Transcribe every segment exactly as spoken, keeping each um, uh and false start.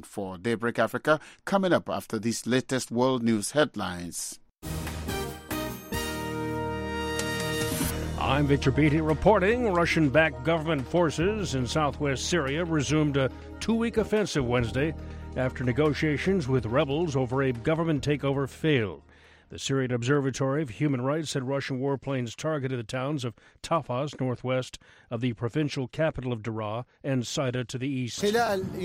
sound for Daybreak Africa coming up after these latest world news headlines. I'm Victor Beatty reporting. Russian-backed government forces in southwest Syria resumed a two-week offensive Wednesday after negotiations with rebels over a government takeover failed. The Syrian Observatory of Human Rights said Russian warplanes targeted the towns of Tafas, northwest of the provincial capital of Daraa, and Saida to the east. In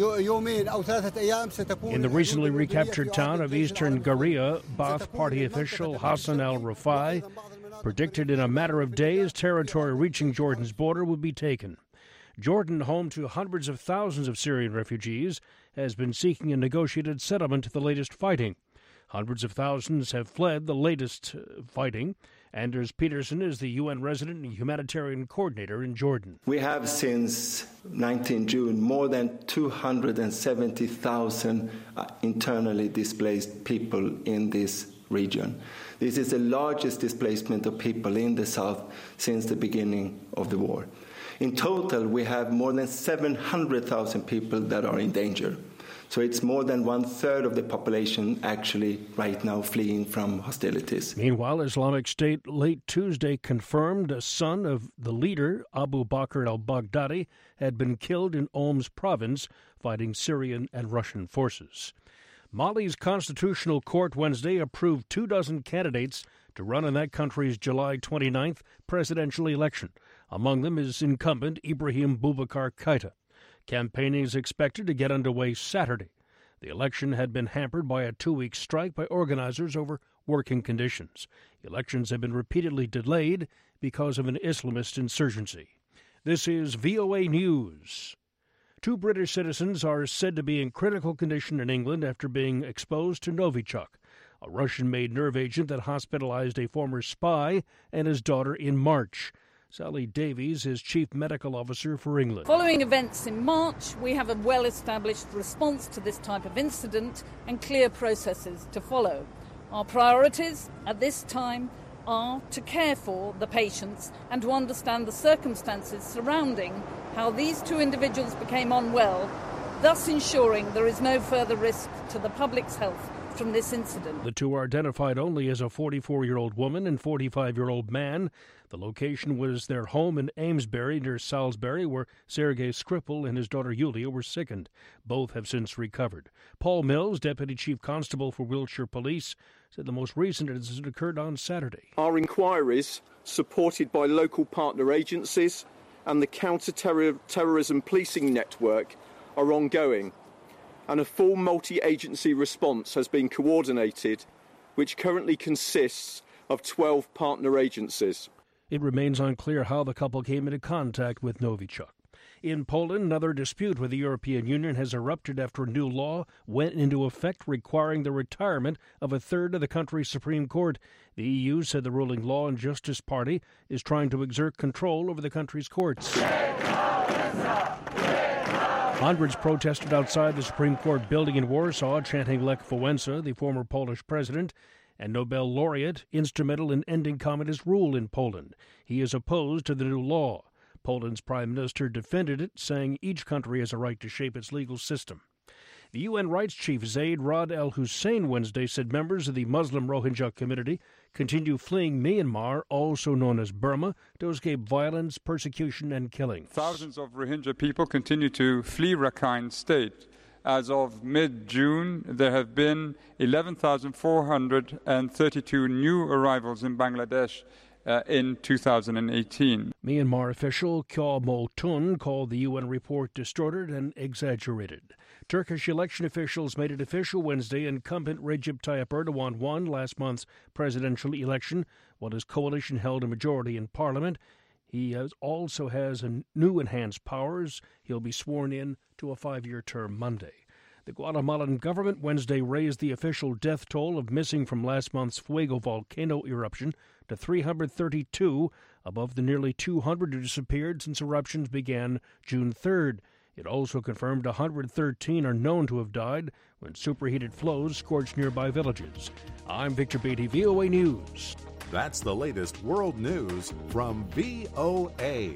the recently recaptured town of eastern Garia, Ba'ath Party official Hassan al-Rafai predicted in a matter of days territory reaching Jordan's border would be taken. Jordan, home to hundreds of thousands of Syrian refugees, has been seeking a negotiated settlement to the latest fighting. Hundreds of thousands have fled the latest uh, fighting. Anders Peterson is the U N resident and humanitarian coordinator in Jordan. We have since nineteenth of June more than two hundred seventy thousand uh, internally displaced people in this region. This is the largest displacement of people in the south since the beginning of the war. In total, we have more than seven hundred thousand people that are in danger. So it's more than one-third of the population actually right now fleeing from hostilities. Meanwhile, Islamic State late Tuesday confirmed a son of the leader, Abu Bakr al-Baghdadi, had been killed in Homs province fighting Syrian and Russian forces. Mali's Constitutional Court Wednesday approved two dozen candidates to run in that country's July twenty-ninth presidential election. Among them is incumbent Ibrahim Boubacar Keïta. Campaigning is expected to get underway Saturday. The election had been hampered by a two-week strike by organizers over working conditions. Elections have been repeatedly delayed because of an Islamist insurgency. This is V O A News. Two British citizens are said to be in critical condition in England after being exposed to Novichok, a Russian-made nerve agent that hospitalized a former spy and his daughter in March. Sally Davies is Chief Medical Officer for England. Following events in March, we have a well-established response to this type of incident and clear processes to follow. Our priorities at this time are to care for the patients and to understand the circumstances surrounding how these two individuals became unwell, thus ensuring there is no further risk to the public's health from this incident. The two are identified only as a forty-four-year-old woman and forty-five-year-old man. The location was their home in Amesbury near Salisbury, where Sergei Skripal and his daughter Yulia were sickened. Both have since recovered. Paul Mills, Deputy Chief Constable for Wiltshire Police, said the most recent incident occurred on Saturday. Our inquiries, supported by local partner agencies and the counter-terrorism policing network, are ongoing, and a full multi-agency response has been coordinated, which currently consists of twelve partner agencies. It remains unclear how the couple came into contact with Novichok. In Poland, another dispute with the European Union has erupted after a new law went into effect requiring the retirement of a third of the country's Supreme Court. The E U said the ruling Law and Justice Party is trying to exert control over the country's courts. Hundreds protested outside the Supreme Court building in Warsaw, chanting Lech Wałęsa, the former Polish president and Nobel laureate, instrumental in ending communist rule in Poland. He is opposed to the new law. Poland's prime minister defended it, saying each country has a right to shape its legal system. The U N rights chief Zaid Rad Al Hussein Wednesday said members of the Muslim Rohingya community continue fleeing Myanmar, also known as Burma, to escape violence, persecution, and killing. Thousands of Rohingya people continue to flee Rakhine State. As of mid-June, there have been eleven thousand four hundred thirty-two new arrivals in Bangladesh uh, in two thousand eighteen. Myanmar official Kyaw Mo Tun called the U N report distorted and exaggerated. Turkish election officials made it official Wednesday incumbent Recep Tayyip Erdogan won last month's presidential election, while his coalition held a majority in parliament. He has also has a new enhanced powers. He'll be sworn in to a five-year term Monday. The Guatemalan government Wednesday raised the official death toll of missing from last month's Fuego volcano eruption to three hundred thirty-two, above the nearly two hundred who disappeared since eruptions began June third. It also confirmed one hundred thirteen are known to have died when superheated flows scorched nearby villages. I'm Victor Beatty, V O A News. That's the latest world news from V O A.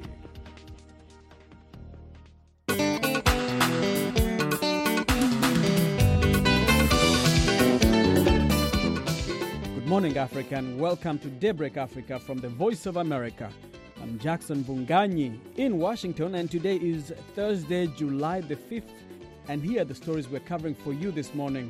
morning, Africa, and welcome to Daybreak Africa from the Voice of America. I'm Jackson Vunganyi in Washington, and today is Thursday, July the fifth, and here are the stories we're covering for you this morning.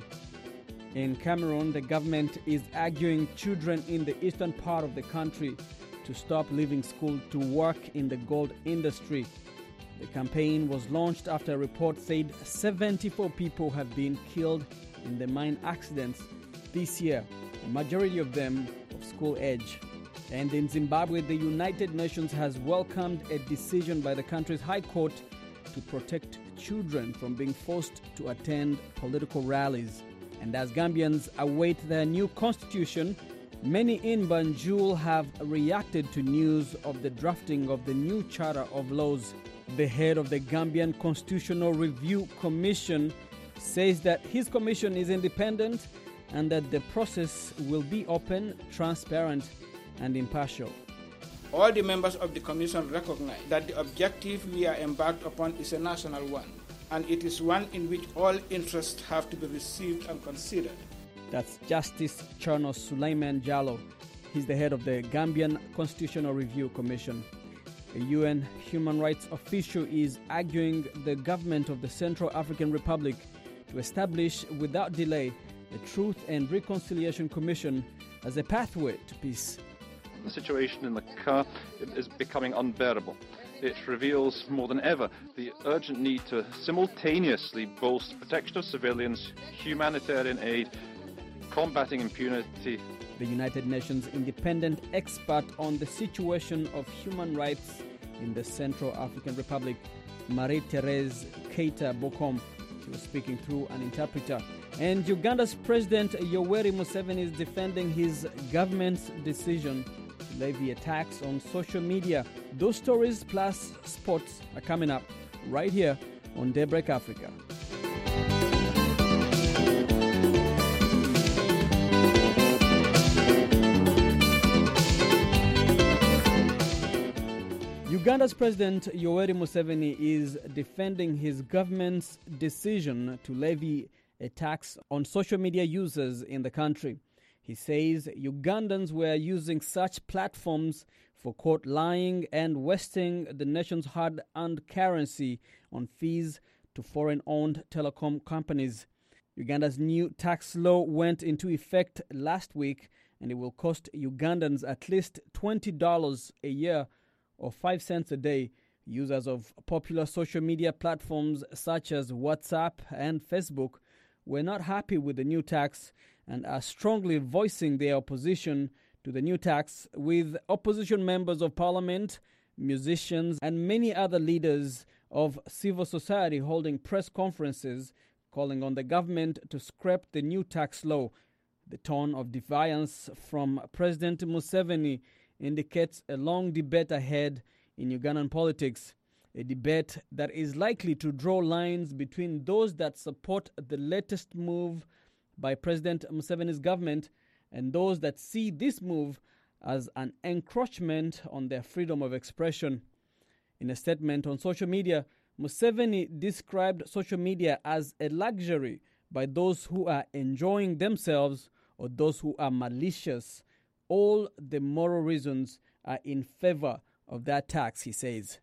In Cameroon, the government is arguing children in the eastern part of the country to stop leaving school to work in the gold industry. The campaign was launched after a report said seventy-four people have been killed in the mine accidents this year, a majority of them of school age. And in Zimbabwe, the United Nations has welcomed a decision by the country's High Court to protect children from being forced to attend political rallies. And as Gambians await their new constitution, many in Banjul have reacted to news of the drafting of the new Charter of Laws. The head of the Gambian Constitutional Review Commission says that his commission is independent and that the process will be open, transparent, and impartial. All the members of the Commission recognize that the objective we are embarked upon is a national one, and it is one in which all interests have to be received and considered. That's Justice Charnos Suleiman Jallo. He's the head of the Gambian Constitutional Review Commission. A U N human rights official is arguing the government of the Central African Republic to establish without delay a Truth and Reconciliation Commission as a pathway to peace. The situation in the Car is becoming unbearable. It reveals more than ever the urgent need to simultaneously bolster protection of civilians, humanitarian aid, combating impunity. The United Nations independent expert on the situation of human rights in the Central African Republic, Marie-Therese Keita Bokom, she was speaking through an interpreter. And Uganda's President Yoweri Museveni is defending his government's decision to levy a tax on social media. Those stories plus sports are coming up right here on Daybreak Africa. Uganda's President Yoweri Museveni is defending his government's decision to levy a tax on social media users in the country. He says Ugandans were using such platforms for quote lying and wasting the nation's hard-earned currency on fees to foreign-owned telecom companies. Uganda's new tax law went into effect last week, and it will cost Ugandans at least twenty dollars a year or five cents a day. Users of popular social media platforms such as WhatsApp and Facebook were not happy with the new tax and are strongly voicing their opposition to the new tax, with opposition members of parliament, musicians, and many other leaders of civil society holding press conferences calling on the government to scrap the new tax law. The tone of defiance from President Museveni indicates a long debate ahead in Ugandan politics, a debate that is likely to draw lines between those that support the latest move by President Museveni's government and those that see this move as an encroachment on their freedom of expression. In a statement on social media, Museveni described social media as a luxury by those who are enjoying themselves or those who are malicious. All the moral reasons are in favor of that tax, he says.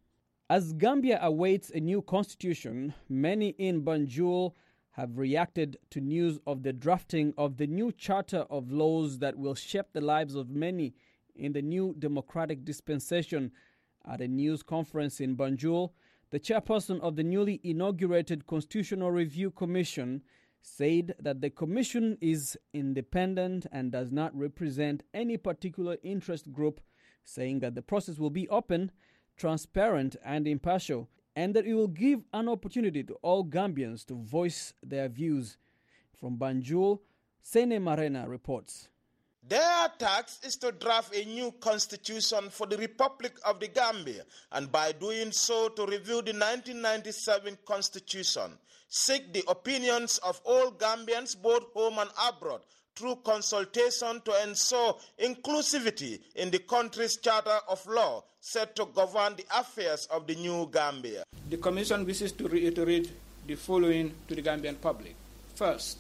As Gambia awaits a new constitution, many in Banjul have reacted to news of the drafting of the new Charter of Laws that will shape the lives of many in the new democratic dispensation. At a news conference in Banjul, the chairperson of the newly inaugurated Constitutional Review Commission said that the commission is independent and does not represent any particular interest group, saying that the process will be open, transparent, and impartial, and that it will give an opportunity to all Gambians to voice their views. From Banjul, Sene Marena reports. Their task is to draft a new constitution for the Republic of the Gambia, and by doing so to review the nineteen ninety-seven constitution, seek the opinions of all Gambians, both home and abroad, through consultation to ensure inclusivity in the country's Charter of Law set to govern the affairs of the new Gambia. The Commission wishes to reiterate the following to the Gambian public. First,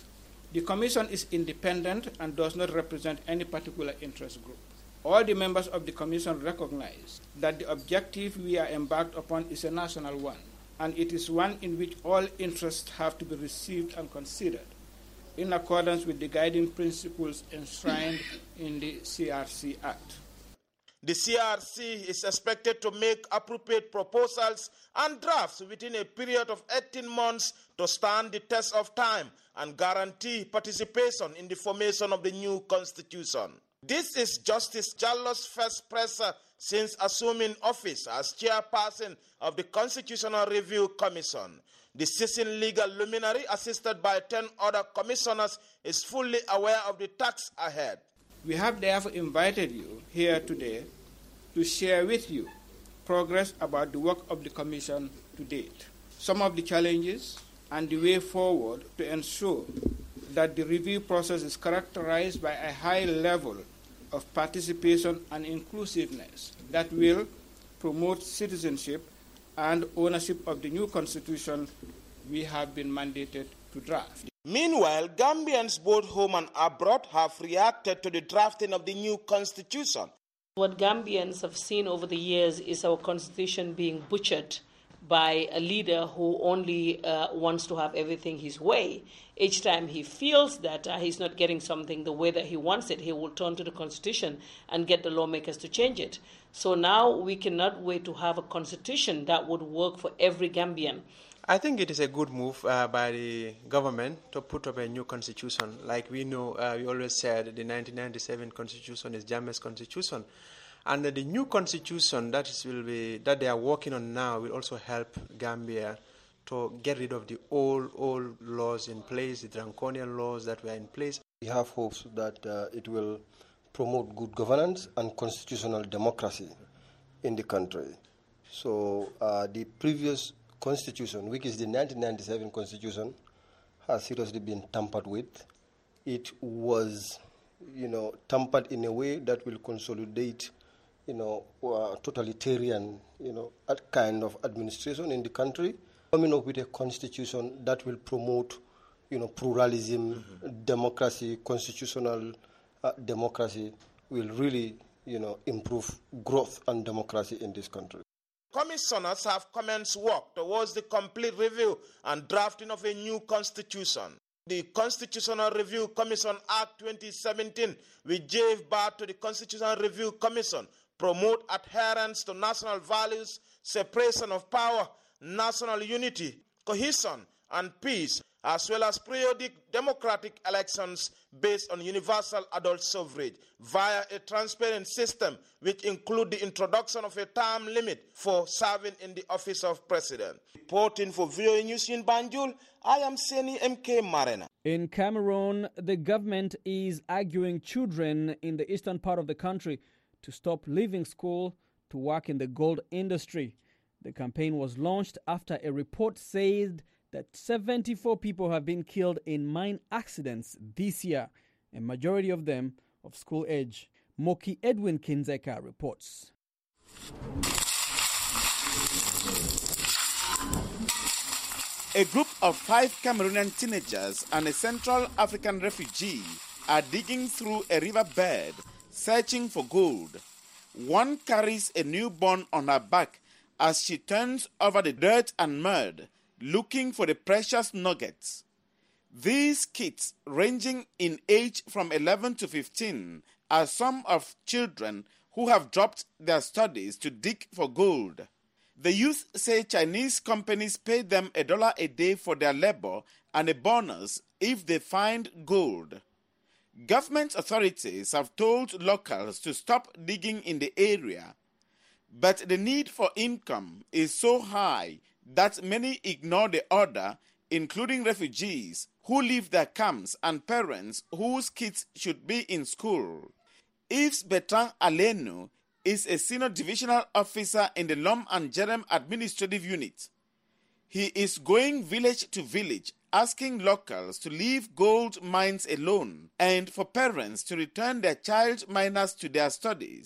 The Commission is independent and does not represent any particular interest group. All the members of the Commission recognize that the objective we are embarked upon is a national one, and it is one in which all interests have to be received and considered in accordance with the guiding principles enshrined in the C R C Act. The C R C is expected to make appropriate proposals and drafts within a period of eighteen months to stand the test of time and guarantee participation in the formation of the new constitution. This is Justice Jallo's first presser since assuming office as chairperson of the Constitutional Review Commission. The seasoned legal luminary, assisted by ten other commissioners, is fully aware of the task ahead. We have therefore invited you here today to share with you progress about the work of the Commission to date, some of the challenges and the way forward to ensure that the review process is characterized by a high level of participation and inclusiveness that will promote citizenship and ownership of the new constitution we have been mandated to draft. Meanwhile, Gambians both home and abroad have reacted to the drafting of the new constitution. What Gambians have seen over the years is our constitution being butchered by a leader who only uh, wants to have everything his way. Each time he feels that uh, he's not getting something the way that he wants it, he will turn to the constitution and get the lawmakers to change it. So now we cannot wait to have a constitution that would work for every Gambian. I think it is a good move uh, by the government to put up a new constitution. Like we know, uh, we always said the nineteen ninety-seven constitution is Jammeh's constitution. And the new constitution that is will be that they are working on now will also help Gambia to get rid of the old, old laws in place, the draconian laws that were in place. We have hopes that uh, it will promote good governance and constitutional democracy in the country. So uh, the previous constitution, which is the nineteen ninety-seven constitution, has seriously been tampered with. It was, you know, tampered in a way that will consolidate, you know, uh, totalitarian, you know, kind of administration in the country. Coming up with a constitution that will promote, you know, pluralism, mm-hmm. democracy, constitutional uh, democracy will really, you know, improve growth and democracy in this country. Commissioners have commenced work towards the complete review and drafting of a new constitution. The Constitutional Review Commission Act twenty seventeen, which gave birth to the Constitutional Review Commission, promote adherence to national values, separation of power, national unity, cohesion, and peace, as well as periodic democratic elections based on universal adult suffrage via a transparent system which include the introduction of a term limit for serving in the office of president. Reporting for V O A News in Banjul, I am Seni M K Marena. In Cameroon, the government is arguing children in the eastern part of the country to stop leaving school to work in the gold industry. The campaign was launched after a report said that seventy-four people have been killed in mine accidents this year, a majority of them of school age. Moki Edwin Kinzeka reports. A group of five Cameroonian teenagers and a Central African refugee are digging through a riverbed searching for gold. One carries a newborn on her back as she turns over the dirt and mud, looking for the precious nuggets. These kids, ranging in age from eleven to fifteen, are some of children who have dropped their studies to dig for gold. The youth say Chinese companies pay them a dollar a day for their labor and a bonus if they find gold. Government authorities have told locals to stop digging in the area, but the need for income is so high that many ignore the order, including refugees who leave their camps and parents whose kids should be in school. Yves Bertrand Alenu is a senior divisional officer in the Lom and Jerem Administrative Unit. He is going village to village asking locals to leave gold mines alone and for parents to return their child minors to their studies.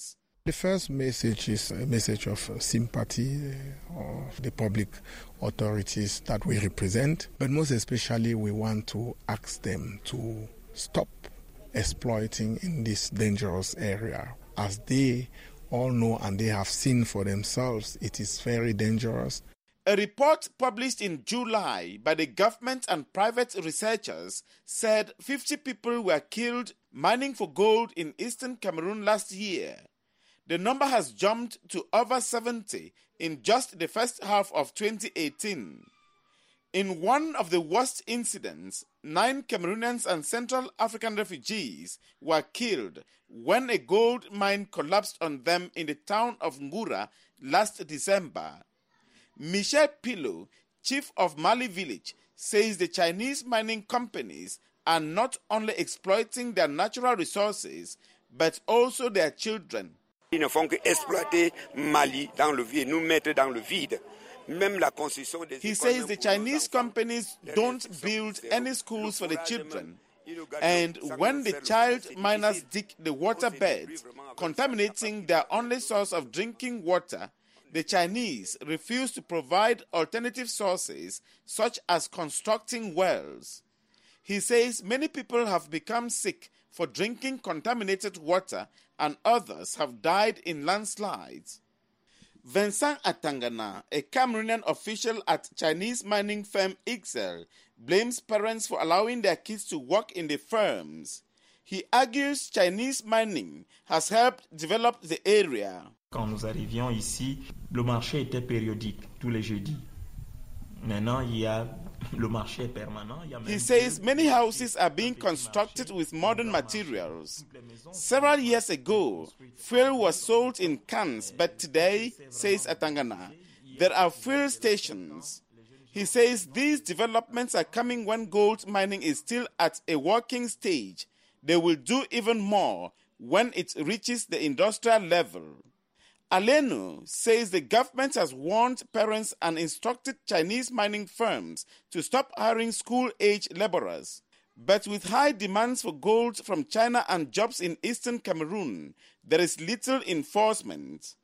The first message is a message of sympathy of the public authorities that we represent, but most especially we want to ask them to stop exploiting in this dangerous area. As they all know and they have seen for themselves, it is very dangerous. A report published in July by the government and private researchers said fifty people were killed mining for gold in eastern Cameroon last year. The number has jumped to over seventy in just the first half of twenty eighteen. In one of the worst incidents, nine Cameroonians and Central African refugees were killed when a gold mine collapsed on them in the town of Ngura last December. Michel Pilot, chief of Mali Village, says the Chinese mining companies are not only exploiting their natural resources, but also their children. Ils ne font qu'exploiter Mali dans le vide, nous mettre dans le vide. He says the Chinese companies don't build any schools for the children, and when the child miners dig the water beds, contaminating their only source of drinking water, the Chinese refuse to provide alternative sources such as constructing wells. He says many people have become sick for drinking contaminated water and others have died in landslides. Vincent Atangana, a Cameroonian official at Chinese mining firm Ixel, blames parents for allowing their kids to work in the firms. He argues Chinese mining has helped develop the area. Quand nous arrivions ici, le marché était périodique, tous les jeudis. Maintenant, il y a le marché permanent. He says many houses are being constructed with modern materials. Several years ago, fuel was sold in cans, but today, says Atangana, there are fuel stations. He says these developments are coming when gold mining is still at a working stage. They will do even more when it reaches the industrial level. Alenu says the government has warned parents and instructed Chinese mining firms to stop hiring school-age laborers. But with high demands for gold from China and jobs in eastern Cameroon, there is little enforcement.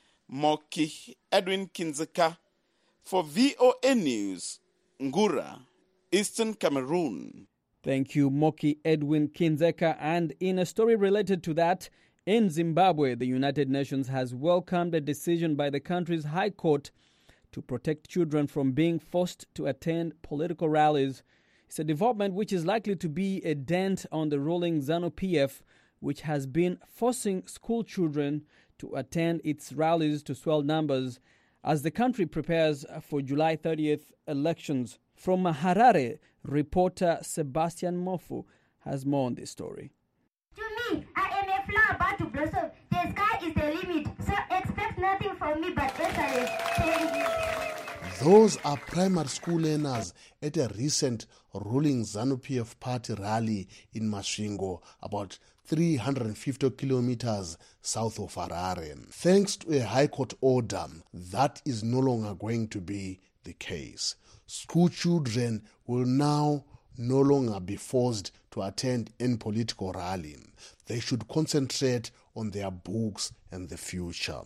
Moki Edwin Kinzeka for V O A News, Ngura, Eastern Cameroon. Thank you, Moki Edwin Kinzeka. And in a story related to that, in Zimbabwe, the United Nations has welcomed a decision by the country's High Court to protect children from being forced to attend political rallies. It's a development which is likely to be a dent on the ruling ZANU-P F, which has been forcing school children to attend its rallies to swell numbers as the country prepares for July thirtieth elections. From Harare, reporter Sebastian Mofu has more on this story. To me, I am a flower about to blossom. The sky is the limit, so expect nothing from me but excellence. Thank you. Those are primary school learners at a recent ruling ZANU-P F party rally in Masvingo, about three hundred fifty kilometers south of Harare. Thanks to a High Court order, that is no longer going to be the case. School children will now no longer be forced to attend any political rally. They should concentrate on their books and the future.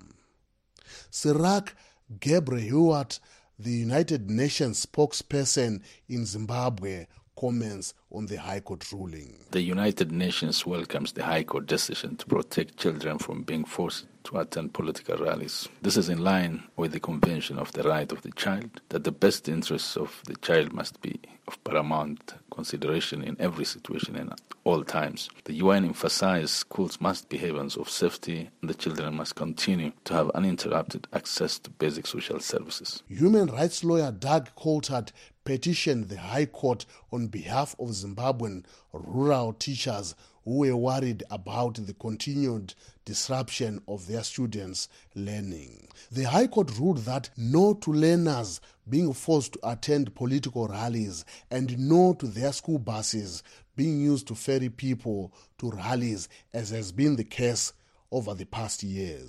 Sirak Gebrehewat, the United Nations spokesperson in Zimbabwe, comments on the High Court ruling. The United Nations welcomes the High Court decision to protect children from being forced to attend political rallies. This is in line with the Convention of the Right of the Child, that the best interests of the child must be of paramount consideration in every situation and at all times. The U N emphasized schools must be havens of safety and the children must continue to have uninterrupted access to basic social services. Human rights lawyer Doug Coulthard petitioned the High Court on behalf of Zimbabwean rural teachers who were worried about the continued disruption of their students' learning. The High Court ruled that no to learners being forced to attend political rallies and no to their school buses being used to ferry people to rallies, as has been the case over the past years.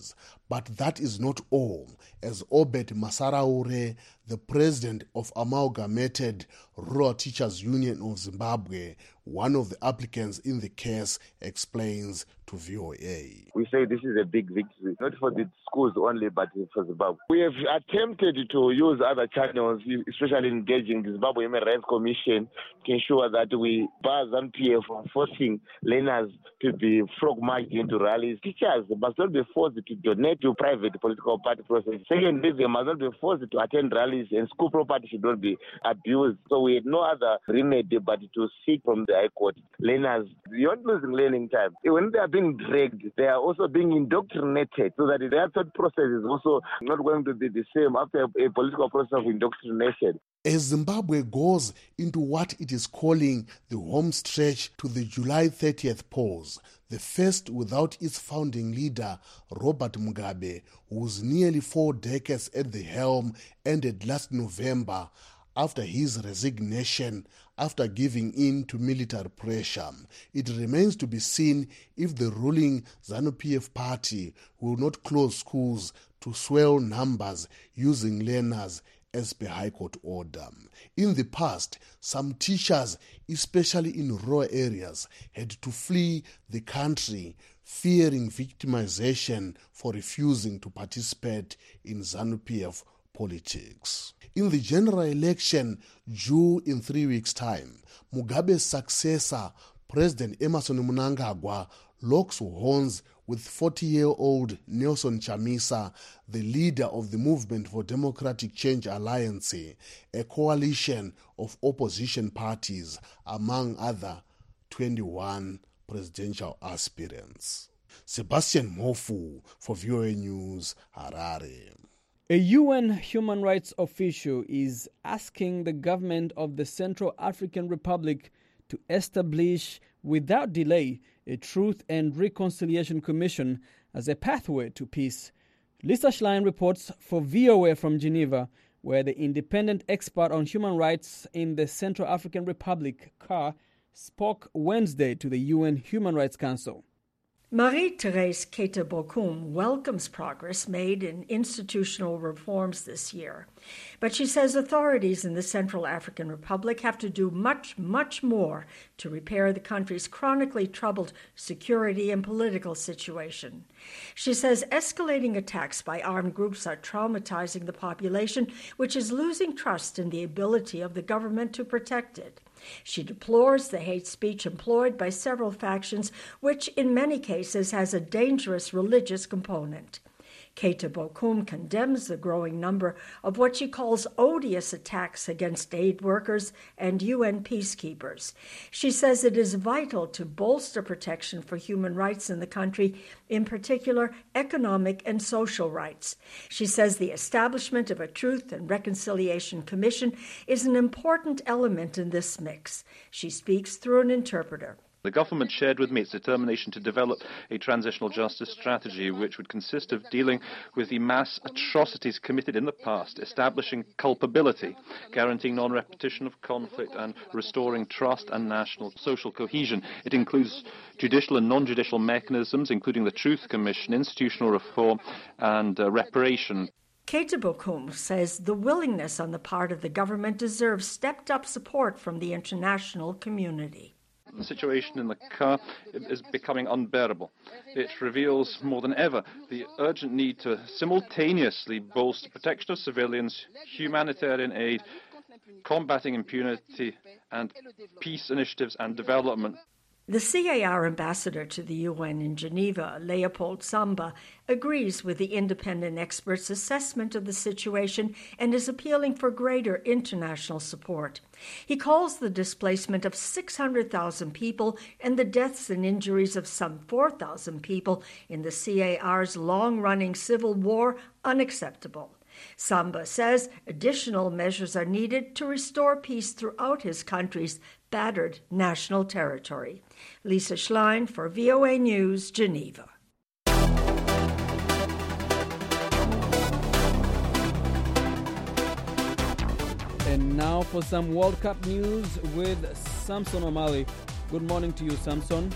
But that is not all, as Obed Masaraure, the president of Amalgamated Rural Teachers Union of Zimbabwe, one of the applicants in the case, explains to V O A. We say this is a big victory, not for the schools only, but for Zimbabwe. We have attempted to use other channels, especially engaging the Zimbabwe Human Rights Commission, to ensure that we bar ZANU P F from forcing learners to be frog-marched into rallies. Teachers must not be forced to donate to private political party processes. Secondly, they must not be forced to attend rallies, and school property should not be abused. So we had no other remedy but to seek from the High Court. Learners, beyond losing learning time, when they are being dragged, they are also being indoctrinated, so that their thought process is also not going to be the same after a, a political process of indoctrination. As Zimbabwe goes into what it is calling the home stretch to the July thirtieth pause, the first without its founding leader, Robert Mugabe, whose nearly four decades at the helm ended last November after his resignation after giving in to military pressure. It remains to be seen if the ruling ZANU P F party will not close schools to swell numbers using learners as per High Court order. In the past, some teachers, especially in rural areas, had to flee the country, fearing victimization for refusing to participate in ZANU P F politics. In the general election due in three weeks' time, Mugabe's successor, President Emmerson Mnangagwa, locks horns with forty-year-old Nelson Chamisa, the leader of the Movement for Democratic Change Alliance, a coalition of opposition parties, among other twenty-one presidential aspirants. Sebastian Mofu for V O A News, Harare. A U N human rights official is asking the government of the Central African Republic to establish, without delay, a Truth and Reconciliation Commission as a pathway to peace. Lisa Schlein reports for V O A from Geneva, where the independent expert on human rights in the Central African Republic, C A R, spoke Wednesday to the U N Human Rights Council. Marie-Thérèse Keita-Bokoum welcomes progress made in institutional reforms this year, but she says authorities in the Central African Republic have to do much, much more to repair the country's chronically troubled security and political situation. She says escalating attacks by armed groups are traumatizing the population, which is losing trust in the ability of the government to protect it. She deplores the hate speech employed by several factions, which in many cases has a dangerous religious component. Keita-Bokoum condemns the growing number of what she calls odious attacks against aid workers and U N peacekeepers. She says it is vital to bolster protection for human rights in the country, in particular economic and social rights. She says the establishment of a Truth and Reconciliation Commission is an important element in this mix. She speaks through an interpreter. The government shared with me its determination to develop a transitional justice strategy which would consist of dealing with the mass atrocities committed in the past, establishing culpability, guaranteeing non-repetition of conflict and restoring trust and national social cohesion. It includes judicial and non-judicial mechanisms, including the Truth Commission, institutional reform and uh, reparation. Keita-Bokoum says the willingness on the part of the government deserves stepped-up support from the international community. The situation in the C A R is becoming unbearable. It reveals more than ever the urgent need to simultaneously bolster protection of civilians, humanitarian aid, combating impunity, and peace initiatives and development. The C A R ambassador to the U N in Geneva, Leopold Samba, agrees with the independent expert's assessment of the situation and is appealing for greater international support. He calls the displacement of six hundred thousand people and the deaths and injuries of some four thousand people in the C A R's long-running civil war unacceptable. Samba says additional measures are needed to restore peace throughout his country's battered national territory. Lisa Schlein for V O A News, Geneva. And now for some World Cup news with Samson O'Malley. Good morning to you, Samson.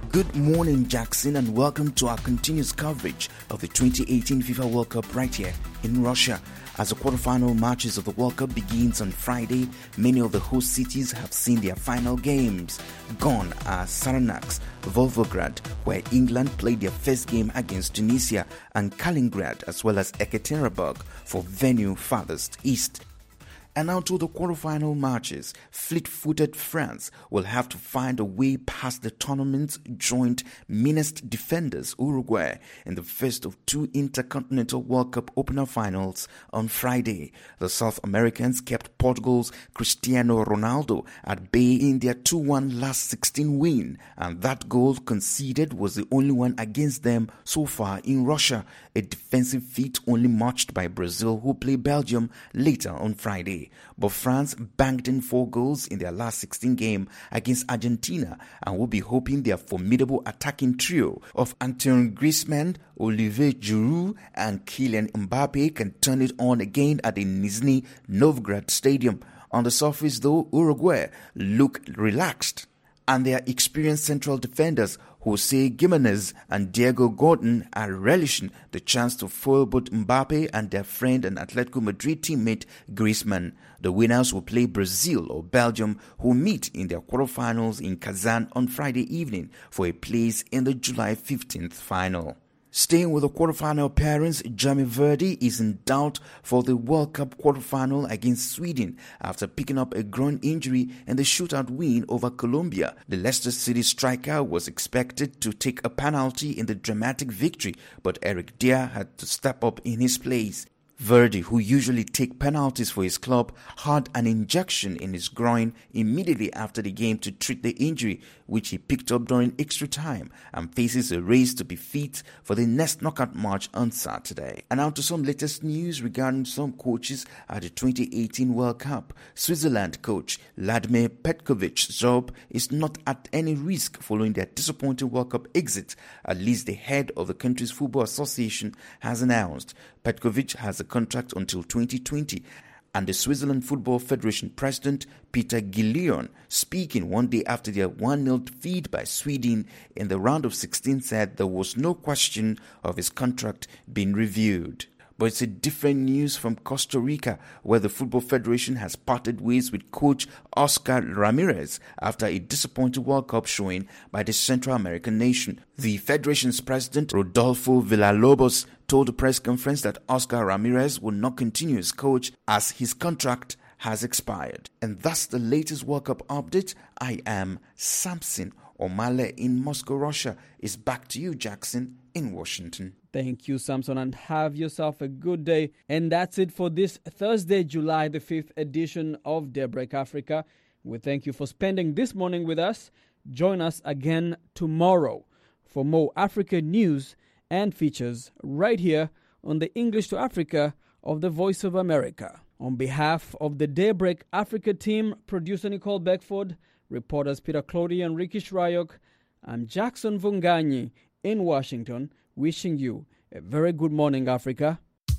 Good morning, Jackson, and welcome to our continuous coverage of the twenty eighteen FIFA World Cup right here in Russia. As the quarterfinal matches of the World Cup begins on Friday, many of the host cities have seen their final games. Gone are Saranax, Volgograd, where England played their first game against Tunisia, and Kaliningrad, as well as Ekaterinburg for venue farthest east. And now to the quarterfinal matches. Fleet-footed France will have to find a way past the tournament's joint meanest defenders, Uruguay, in the first of two Intercontinental World Cup opener finals on Friday. The South Americans kept Portugal's Cristiano Ronaldo at bay in their two one last sixteen win, and that goal conceded was the only one against them so far in Russia, a defensive feat only matched by Brazil, who play Belgium later on Friday. But France banked in four goals in their last sixteen game against Argentina and will be hoping their formidable attacking trio of Antoine Griezmann, Olivier Giroud and Kylian Mbappe can turn it on again at the Nizhny Novgorod Stadium. On the surface, though, Uruguay look relaxed, and their experienced central defenders Jose Gimenez and Diego Gordon are relishing the chance to foil both Mbappe and their friend and Atletico Madrid teammate Griezmann. The winners will play Brazil or Belgium, who meet in their quarterfinals in Kazan on Friday evening for a place in the July fifteenth final. Staying with the quarterfinal appearance, Jamie Vardy is in doubt for the World Cup quarterfinal against Sweden after picking up a groin injury in the shootout win over Colombia. The Leicester City striker was expected to take a penalty in the dramatic victory, but Eric Dier had to step up in his place. Vardy, who usually takes penalties for his club, had an injection in his groin immediately after the game to treat the injury, which he picked up during extra time, and faces a race to be fit for the next knockout match on Saturday. And now to some latest news regarding some coaches at the twenty eighteen World Cup. Switzerland coach Vladimir Petkovic's job is not at any risk following their disappointing World Cup exit, at least the head of the country's football association has announced. Petkovic has a contract until twenty twenty, and the Switzerland Football Federation president Peter Guillaume, speaking one day after their one nil defeat by Sweden in the round of sixteen, said there was no question of his contract being reviewed. But it's a different news from Costa Rica, where the Football Federation has parted ways with coach Oscar Ramirez after a disappointing World Cup showing by the Central American nation. The Federation's president, Rodolfo Villalobos, told the press conference that Oscar Ramirez will not continue as coach as his contract has expired. And that's the latest World Cup update. I am Samson Omale in Moscow, Russia. It's back to you, Jackson, in Washington. Thank you, Samson, and have yourself a good day. And that's it for this Thursday, July the fifth edition of Daybreak Africa. We thank you for spending this morning with us. Join us again tomorrow for more Africa news and features right here on the English to Africa of the Voice of America. On behalf of the Daybreak Africa team, producer Nicole Beckford, reporters Peter Clody and Ricky Shrayok, I'm Jackson Vunganyi in Washington, wishing you a very good morning, Africa.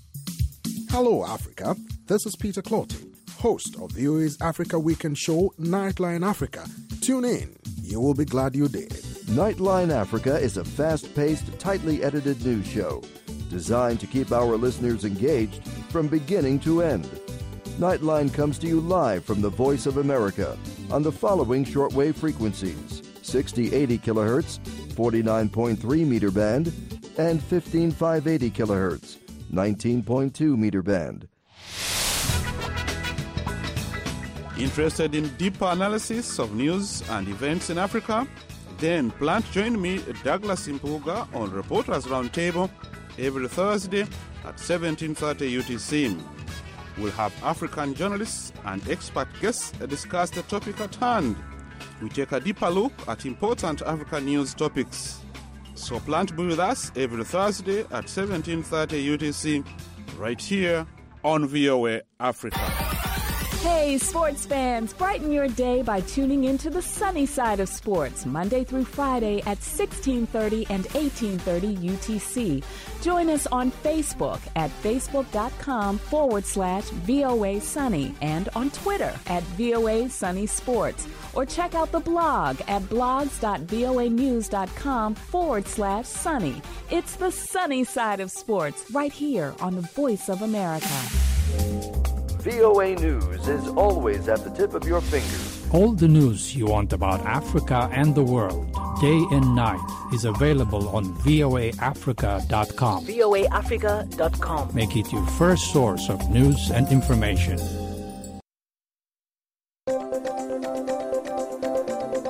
Hello, Africa. This is Peter Clody, host of V O A's Africa Weekend show, Nightline Africa. Tune in. You will be glad you did. Nightline Africa is a fast-paced, tightly edited news show designed to keep our listeners engaged from beginning to end. Nightline comes to you live from the Voice of America on the following shortwave frequencies: sixty eighty kilohertz, forty-nine point three meter band, and fifteen five eighty kilohertz, nineteen point two meter band. Interested in deeper analysis of news and events in Africa? Then plan to join me, Douglas Impuga, on Reporters Roundtable every Thursday at seventeen thirty U T C. We'll have African journalists and expert guests discuss the topic at hand. We take a deeper look at important African news topics. So plan to be with us every Thursday at seventeen thirty U T C, right here on V O A Africa. Hey, sports fans, brighten your day by tuning into the sunny side of sports, Monday through Friday at sixteen thirty and eighteen thirty U T C. Join us on Facebook at facebook.com forward slash VOA Sunny and on Twitter at VOA Sunny Sports. Or check out the blog at blogs.voanews.com forward slash sunny. It's the sunny side of sports right here on the Voice of America. V O A News is always at the tip of your fingers. All the news you want about Africa and the world, day and night, is available on V O A Africa dot com. V O A Africa dot com. Make it your first source of news and information.